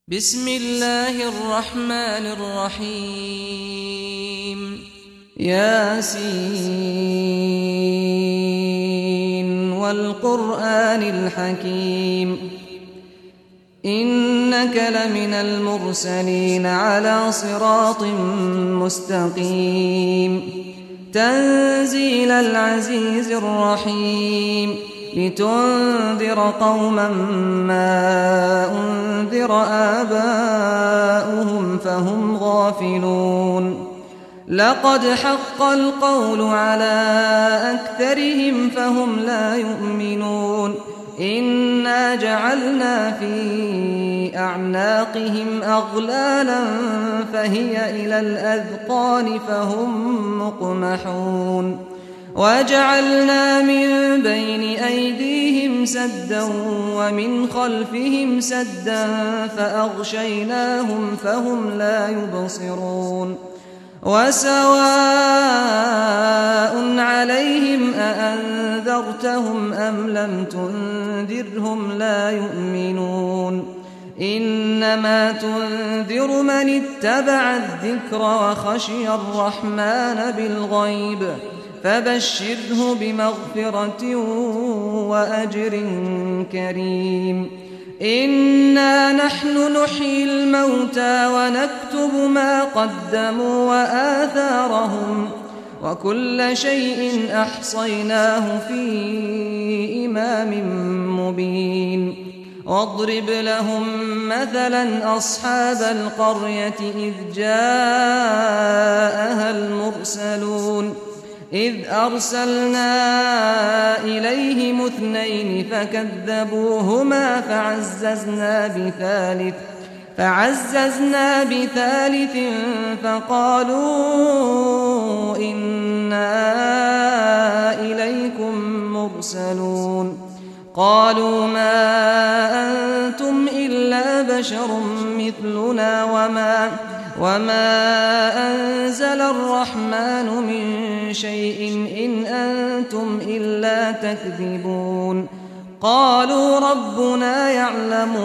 بسم الله الرحمن الرحيم ياسين والقرآن الحكيم إنك لمن المرسلين على صراط مستقيم تنزيل العزيز الرحيم لتنذر قوما ما أنذر آباؤهم فهم غافلون لقد حق القول على أكثرهم فهم لا يؤمنون إنا جعلنا في أعناقهم أغلالا فهي إلى الأذقان فهم مقمحون وجعلنا من بين أيديهم سدا ومن خلفهم سدا فأغشيناهم فهم لا يبصرون وسواء عليهم أأنذرتهم أم لم تنذرهم لا يؤمنون إنما تنذر من اتبع الذكر وخشي الرحمن بالغيب فبشره بمغفرة وأجر كريم إنا نحن نحيي الموتى ونكتب ما قدموا وآثارهم وكل شيء أحصيناه في إمام مبين واضرب لهم مثلا أصحاب القرية إذ جاءها المرسلون إذ أرسلنا إليهم اثنين فكذبوهما فعززنا بثالث فقالوا إنا إليكم مرسلون قالوا ما أنتم إلا بشر مثلنا وما أنزل الرحمن من شيء إن أنتم إلا تكذبون قالوا ربنا يعلم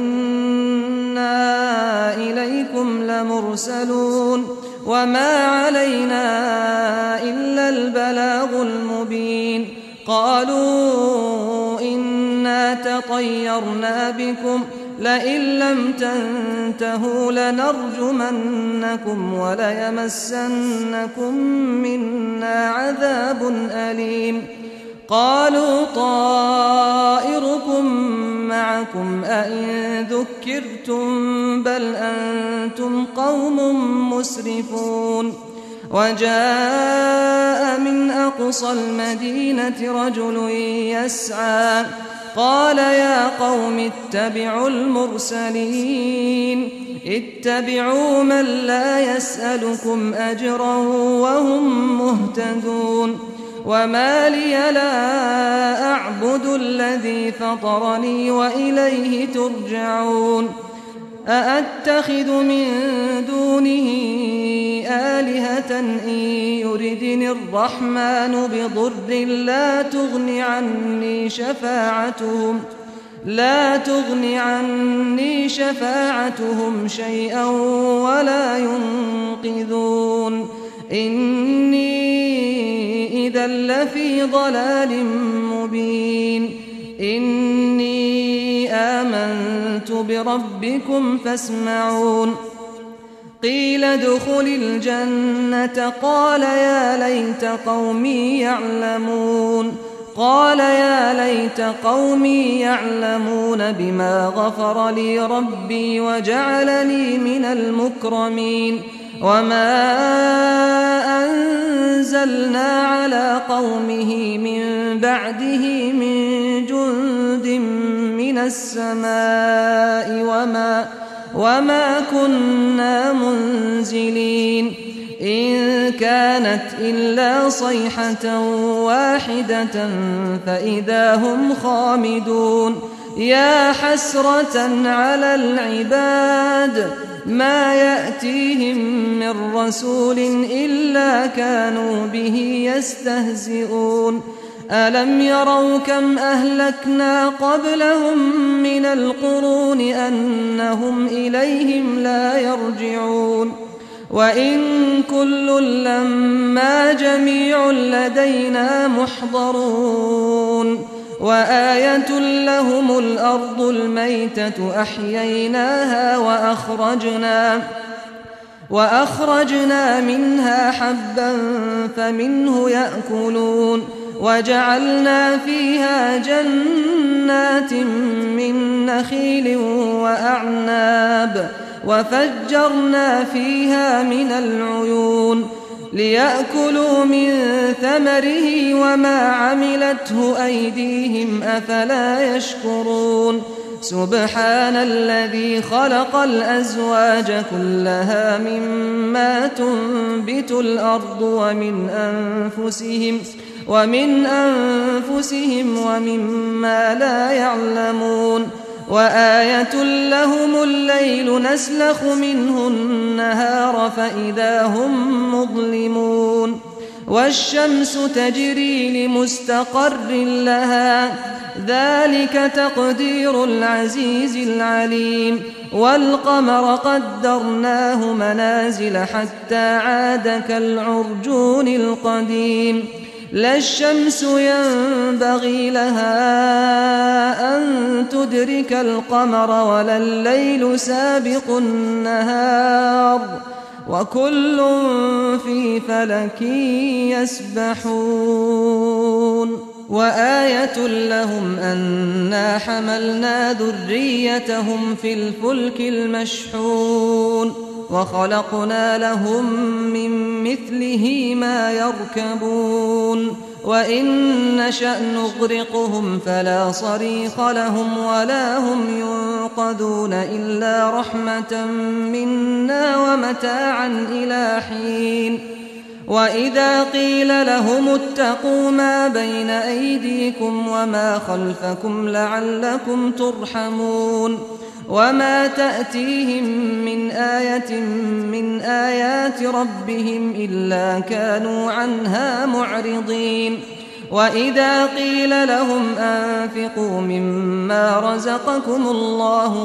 إنا إليكم لمرسلون وما علينا إلا البلاغ المبين قالوا إنا تطيرنا بكم لئن لم تنتهوا لنرجمنكم وليمسنكم منا عذاب أليم قالوا طائركم معكم أئن ذكرتم بل أنتم قوم مسرفون وجاء من أقصى المدينة رجل يسعى قال يا قوم اتبعوا المرسلين اتبعوا من لا يسألكم أجرا وهم مهتدون وما لي لا أعبد الذي فطرني وإليه ترجعون أأتخذ من دونه آلهة إن يردني الرحمن بضر لا تغني عني شفاعتهم شيئا ولا ينقذون إني إذا لفي ضلال مبين إني آمنت بربكم فاسمعون قيل ادخل الجنة قال يا ليت قومي يعلمون بما غفر لي ربي وجعلني من المكرمين وما أنزلنا على قومه من بعده من جند من السماء وما كنا منزلين إن كانت إلا صيحة واحدة فإذا هم خامدون يا حسرة على العباد ما يأتيهم من رسول إلا كانوا به يستهزئون ألم يروا كم أهلكنا قبلهم من القرون أنهم إليهم لا يرجعون وإن كل لما جميع لدينا محضرون وآية لهم الأرض الميتة أحييناها وأخرجنا منها حبا فمنه يأكلون وجعلنا فيها جنات من نخيل وأعناب وفجرنا فيها من العيون ليأكلوا من ثمره وما عملته أيديهم أفلا يشكرون سبحان الذي خلق الأزواج كلها مما تنبت الأرض ومن أنفسهم ومما لا يعلمون وآية لهم الليل نسلخ منه النهار فإذا هم مظلمون والشمس تجري لمستقر لها ذلك تقدير العزيز العليم والقمر قدرناه منازل حتى عاد كالعرجون القديم لا الشمس ينبغي لها أن تدرك القمر ولا الليل سابق النهار وكل في فلك يسبحون وآية لهم أنا حملنا ذريتهم في الفلك المشحون وخلقنا لهم من مثله ما يركبون وإن نشأ نغرقهم فلا صريخ لهم ولا هم ينقذون إلا رحمة منا ومتاعا إلى حين وإذا قيل لهم اتقوا ما بين أيديكم وما خلفكم لعلكم ترحمون وما تأتيهم من آية من آيات ربهم إلا كانوا عنها معرضين وإذا قيل لهم أنفقوا مما رزقكم الله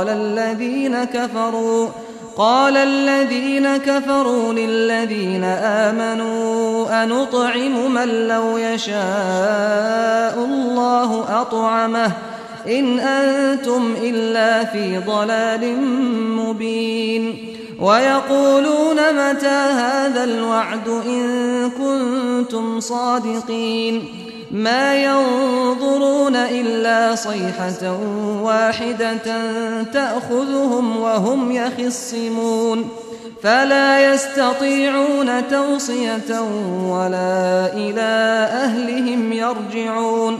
قال الذين كفروا للذين آمنوا أنطعم من لو يشاء الله أطعمه إن أنتم إلا في ضلال مبين ويقولون متى هذا الوعد إن كنتم صادقين ما ينظرون إلا صيحة واحدة تأخذهم وهم يخصمون فلا يستطيعون توصية ولا إلى أهلهم يرجعون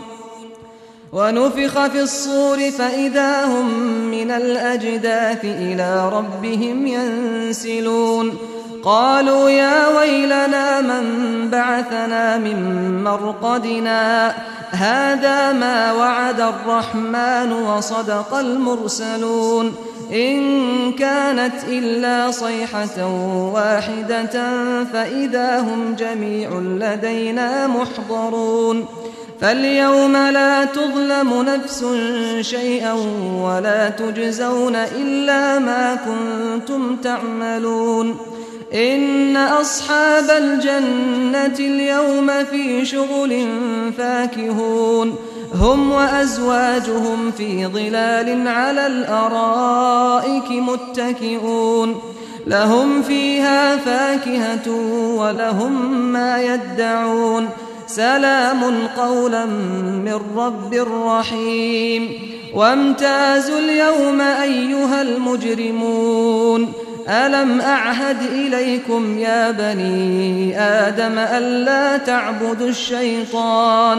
ونفخ في الصور فإذا هم من الأجداث إلى ربهم ينسلون قالوا يا ويلنا من بعثنا من مرقدنا هذا ما وعد الرحمن وصدق المرسلون إن كانت إلا صيحة واحدة فإذا هم جميع لدينا محضرون فاليوم لا تظلم نفس شيئا ولا تجزون إلا ما كنتم تعملون إن أصحاب الجنة اليوم في شغل فاكهون هم وأزواجهم في ظلال على الأرائك متكئون لهم فيها فاكهة ولهم ما يدعون سلام قولا من رب رحيم وامتازوا اليوم أيها المجرمون ألم أعهد إليكم يا بني آدم ألا تعبدوا الشيطان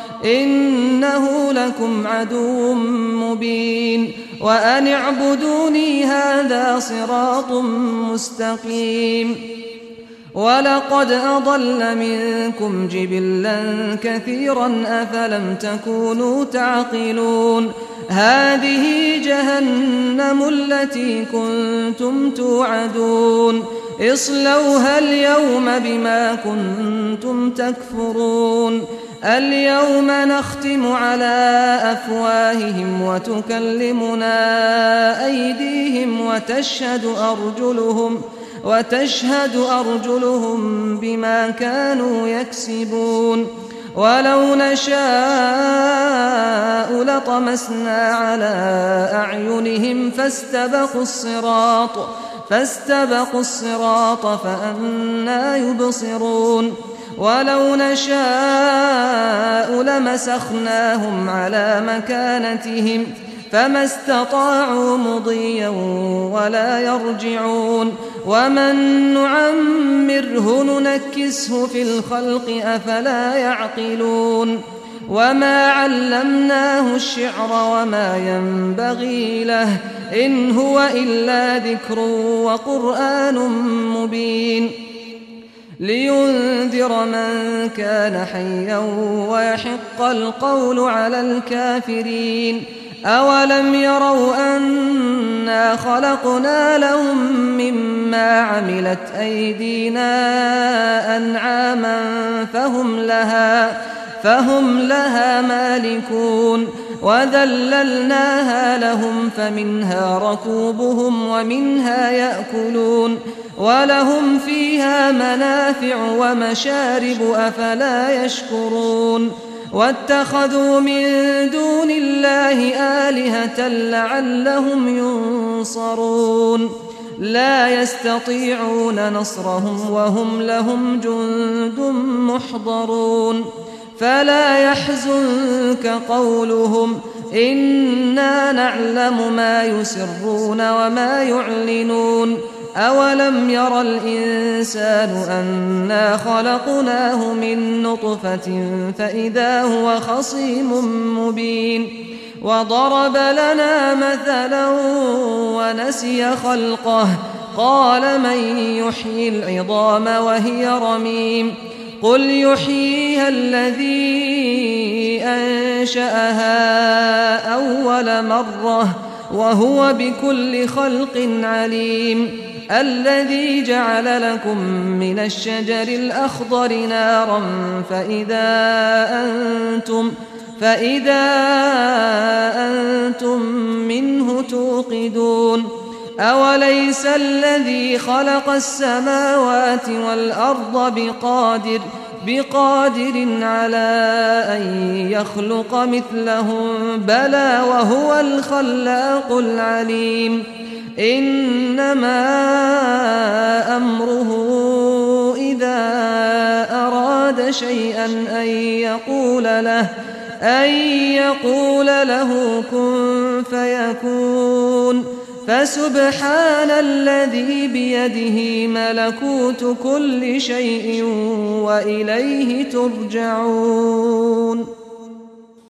إنه لكم عدو مبين وأن اعبدوني هذا صراط مستقيم ولقد أضل منكم جبلا كثيرا أفلم تكونوا تعقلون هذه جهنم التي كنتم توعدون اصلوها اليوم بما كنتم تكفرون اليوم نختم على أفواههم وتكلمنا أيديهم وتشهد أرجلهم بما كانوا يكسبون ولو نشاء لطمسنا على أعينهم فاستبقوا الصراط فأنى يبصرون ولو نشاء لمسخناهم على مكانتهم فما استطاعوا مضيا ولا يرجعون ومن نعمره ننكسه في الخلق أفلا يعقلون وما علمناه الشعر وما ينبغي له إن هو إلا ذكر وقرآن مبين لينذر من كان حيا ويحق القول على الكافرين أولم يروا أنا خلقنا لهم مما عملت أيدينا أنعاما فهم لها مالكون وذللناها لهم فمنها ركوبهم ومنها يأكلون ولهم فيها منافع ومشارب أفلا يشكرون واتخذوا من دون الله آلهة لعلهم ينصرون لا يستطيعون نصرهم وهم لهم جند محضرون فلا يحزنك قولهم إنا نعلم ما يسرون وما يعلنون أولم ير الإنسان أنا خلقناه من نطفة فإذا هو خصيم مبين وضرب لنا مثلا ونسي خلقه قال من يحيي العظام وهي رميم قل يحييها الذي أنشأها أول مرة وهو بكل خلق عليم الذي جعل لكم من الشجر الأخضر نارا فإذا أنتم منه توقدون أوليس الذي خلق السماوات والأرض بقادر على أن يخلق مثلهم بلى وهو الخلاق العليم إنما أمره إذا أراد شيئا أن يقول له كن فيكون فسبحان الذي بيده ملكوت كل شيء وإليه ترجعون